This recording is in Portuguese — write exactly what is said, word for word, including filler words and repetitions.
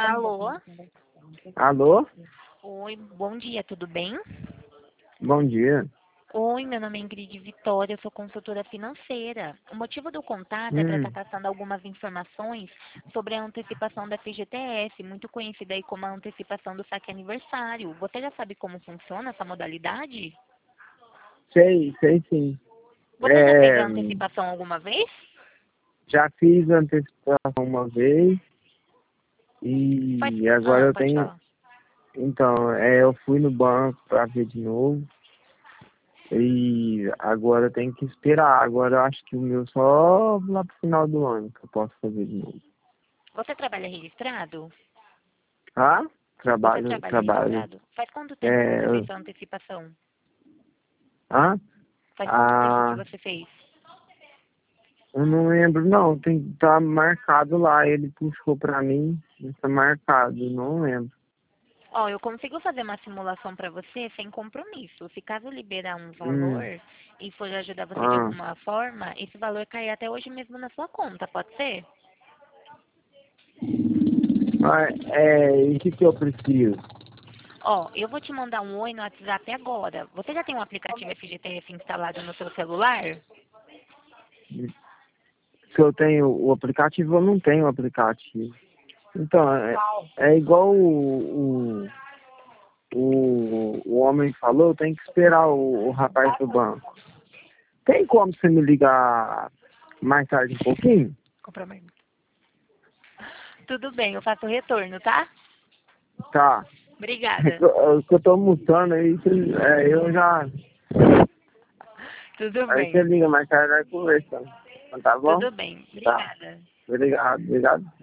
Alô? Alô? Oi, bom dia, tudo bem? Bom dia. Oi, meu nome é Ingrid Vitória, eu sou consultora financeira. O motivo do contato é para estar Hum, passando algumas informações sobre a antecipação da F G T S, muito conhecida aí como a antecipação do saque aniversário. Você já sabe como funciona essa modalidade? sei, sei sim. Você já fez É, a antecipação alguma vez? já fiz antecipação uma vez Faz... e agora Ah, eu pode tenho. falar. Então, é, eu fui no banco para ver de novo e agora eu tenho que esperar. Agora eu acho que o meu só lá pro final do ano que eu posso fazer de novo. Você trabalha registrado? Ah? Você Trabalho, trabalha trabalho. registrado? Faz quanto tempo que É, você fez eu- sua antecipação? ah? Faz quanto tempo que Ah, você fez? eu não lembro não, tem tá marcado lá, ele puxou pra mim, está marcado, não lembro. Ó, eu consigo fazer uma simulação para você sem compromisso. Se caso liberar um valor Hum, e for ajudar você de ah. alguma forma, esse valor cai até hoje mesmo na sua conta, pode ser? Mas, é, e o que que eu preciso? Ó, eu vou te mandar um oi no WhatsApp agora. Você já tem um aplicativo F G T S instalado no seu celular? Se eu tenho o aplicativo, eu não tenho o aplicativo. Então, é, é igual o, o, o, o homem falou, tem que esperar o, o rapaz do banco. Tem como você me ligar mais tarde um pouquinho? Compromisso. Tudo bem, eu faço o retorno, tá? Tá. É Obrigada. que eu, é que eu tô almoçando aí, você- é, eu já. Tudo Aí você bem. liga mais tarde, vai conversando. Então, tá bom? Tudo bem. Tá. Obrigada. Obrigado, obrigado.